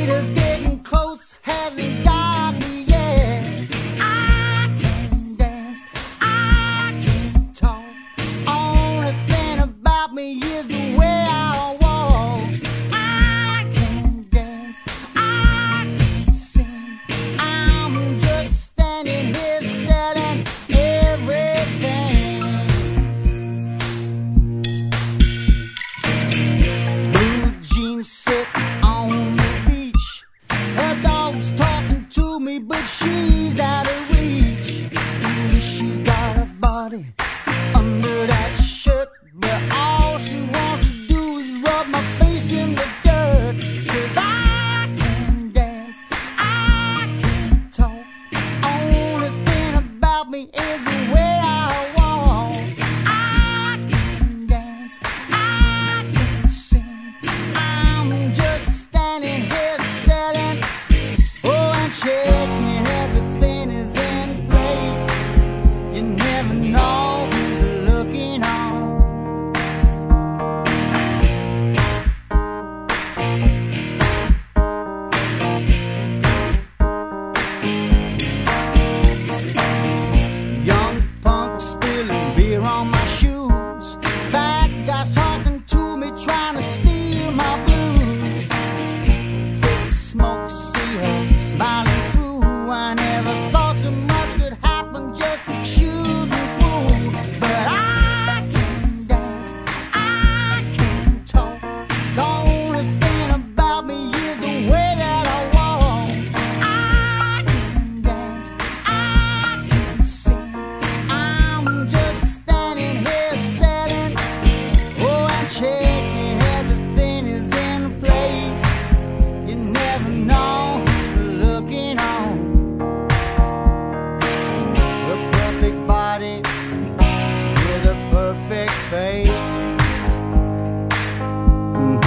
Haters getting close, hasn't got me yet. I can dance, I can talk. Only thing about me is the way I walk. I can dance, I can sing. I'm just standing here selling everything. Blue jeans sit on the beach. Her dog's talking to me, but she's out of reach. And she's got a body under that shirt, but all she wants to do is rub my face in the dirt. 'Cause I can dance, I can talk. Only thing about me is the way I walk. I can dance, I can sing. I'm just standing here selling, oh, and checking everything is in place. You never know who's looking on. Young punk spilling beer on my shoes. Bad guys talking to me, trying to steal my blues. Thick smoke, see her smiling through. I never thought so much could happen just shooting through. But I can dance, I can talk. The only thing about me is the way that I walk. I can dance, I can sing. I'm just standing here selling, oh, and checking everything is in place. You never know who's looking on. The perfect body with a perfect face. Mhm.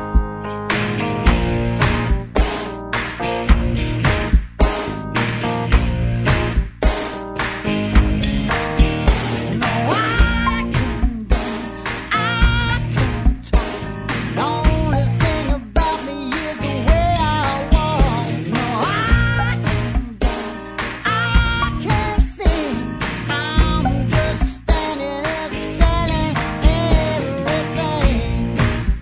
No, I can dance, I can talk. The only thing about me is the way I walk. No, I can dance, I can sing. I'm just standing there selling everything.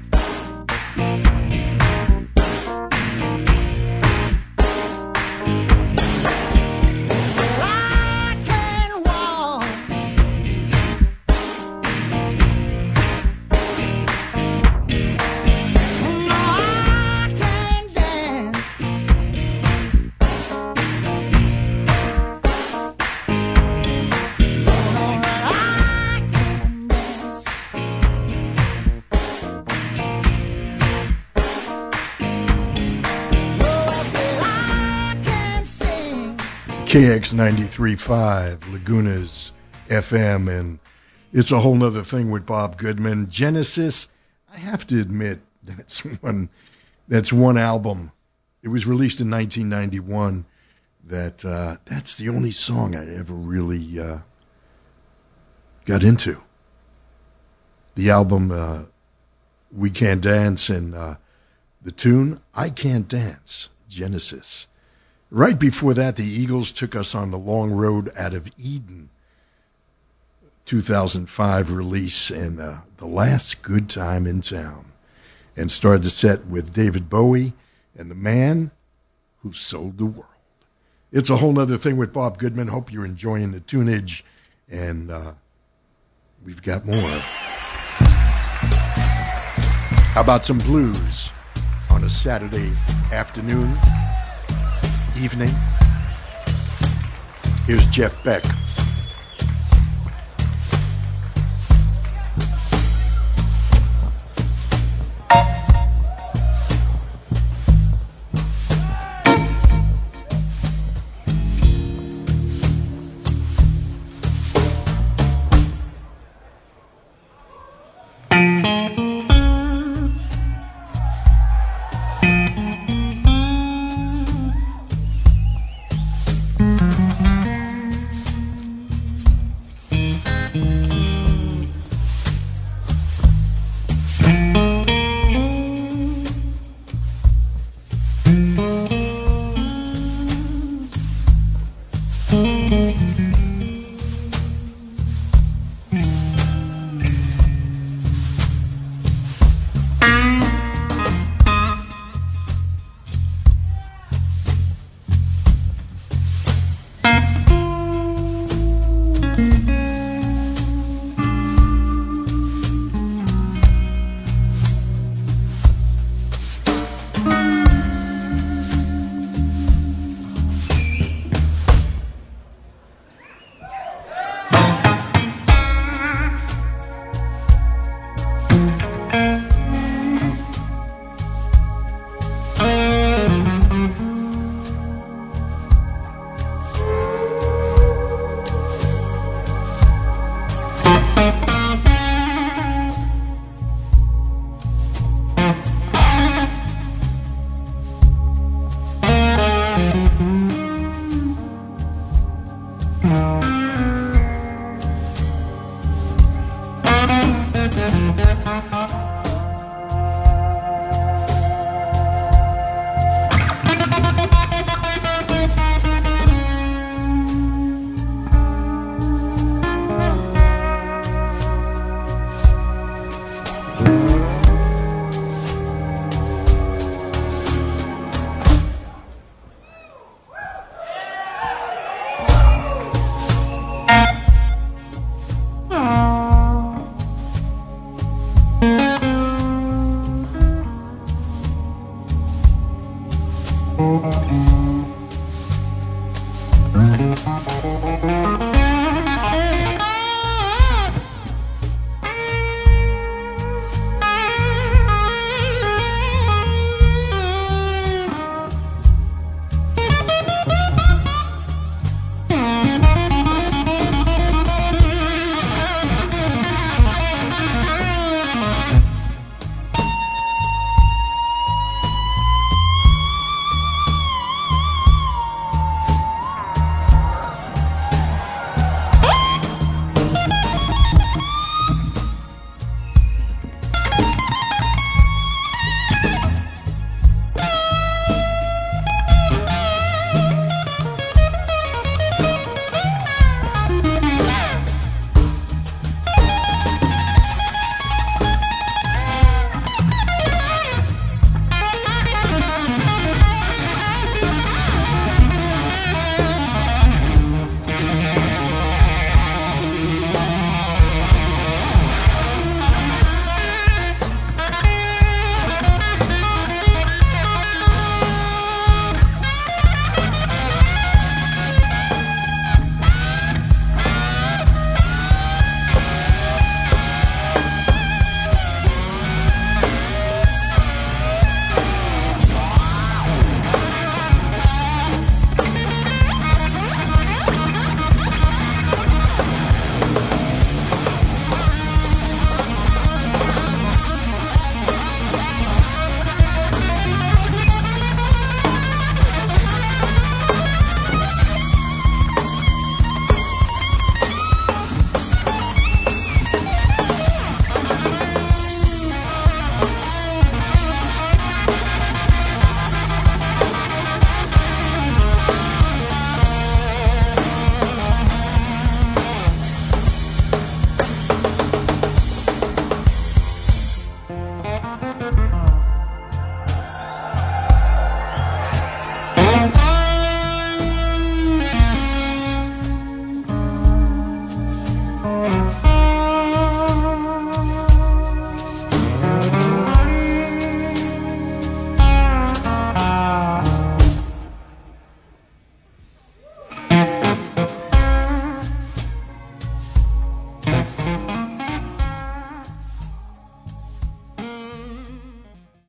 I can walk. No, I can dance. No, I can dance. No, I said I can sing. K X ninety-three point five, Laguna's F M, and it's a whole nother thing with Bob Goodman. Genesis, I have to admit, that's one, that's one album. It was released in nineteen ninety-one. That uh, that's the only song I ever really uh, got into. The album uh, We Can't Dance, and uh, the tune I Can't Dance, Genesis. Right before that, the Eagles took us on the long road out of Eden. two thousand five release, and uh, The Last Good Time in Town. And started the set with David Bowie and The Man Who Sold the World. It's a whole nother thing with Bob Goodman. Hope you're enjoying the tunage, and uh, we've got more. How about some blues on a Saturday afternoon, evening? Here's Jeff Beck. Thank you.